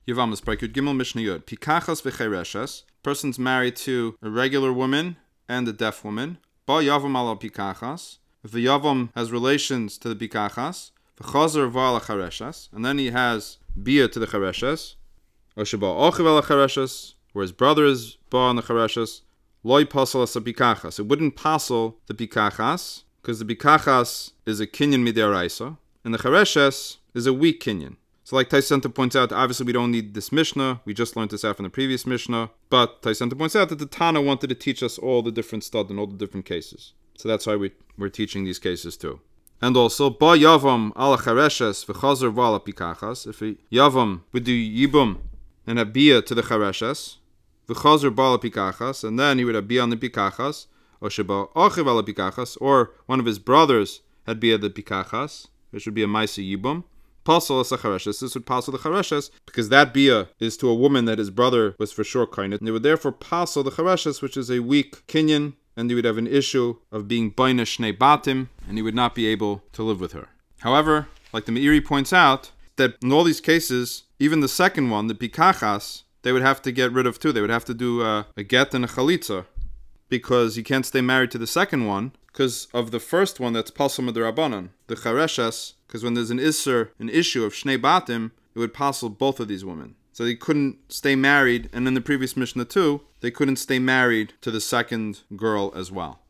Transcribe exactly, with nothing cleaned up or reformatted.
Yavamas Parakut Gimel Mishnah Yud. Pikachas v'chereshes. Person's married to a regular woman and a deaf woman. Ba yavam ala pikachas. If the yavam has relations to the pikachas, v'chazer v'ala chereshes, and then he has bia to the chereshes, or sheba ochiv ala chereshes, where his brother is ba on the chereshes, loy pasal as a pikachas. It wouldn't pasal the pikachas, because the pikachas is a kinyan midiraisa, and the chereshes is a weak kinyan. So like Taisenta points out, obviously we don't need this Mishnah. We just learned this out from the previous Mishnah. But Taisenta points out that the Tana wanted to teach us all the different stud and all the different cases. So that's why we, we're teaching these cases too. And also, Ba Yavam ala Chareshes v'chazer v'ala pikachas. If a Yavam would do Yibum and have Bia to the Chareshes, v'chazer v'ala pikachas, and then he would have Bia on the pikachas, or Sheba achiv ala pikachas, or one of his brothers had Bia the pikachas, there should be a Maisa Yibum. Pasal as a chareshes. This would pasal the chareshes because that bia is to a woman that his brother was for sure kind of. And they would therefore pasal the chareshes, which is a weak kinyan, and he would have an issue of being baina shnei batim, and he would not be able to live with her. However, like the Meiri points out, that in all these cases, even the second one, the pikachas, they would have to get rid of too. They would have to do a, a get and a chalitza, because you can't stay married to the second one because of the first one that's pasal midrabanan, the chareshes. Because when there's an isser, an issue of shnei batim, it would pasal both of these women. So they couldn't stay married, and in the previous Mishnah too, they couldn't stay married to the second girl as well.